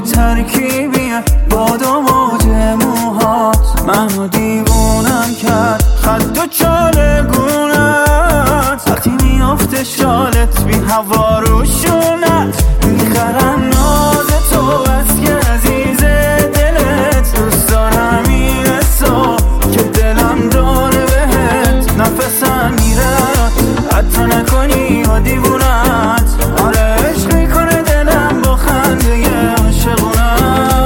ترکیبیه باد و موج موهات، منو دیوونم کرد خد و چالگونت، وقتی میافته شالت بی هوا روشونت، میخرن ناز تو بس که عزیز دلت، دوست دارم این حسا که دلم داره بهت، نفسم میرد حتی نکنی یا دیوونت، آره عشق میکنه دلم با خنده عاشقونت.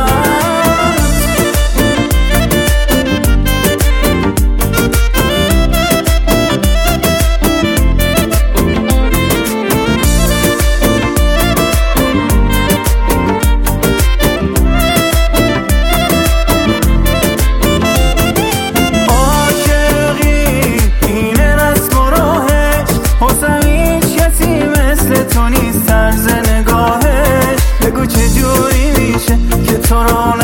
تو نیست طرز نگاهش، بگو چه جوری میشه که تو رو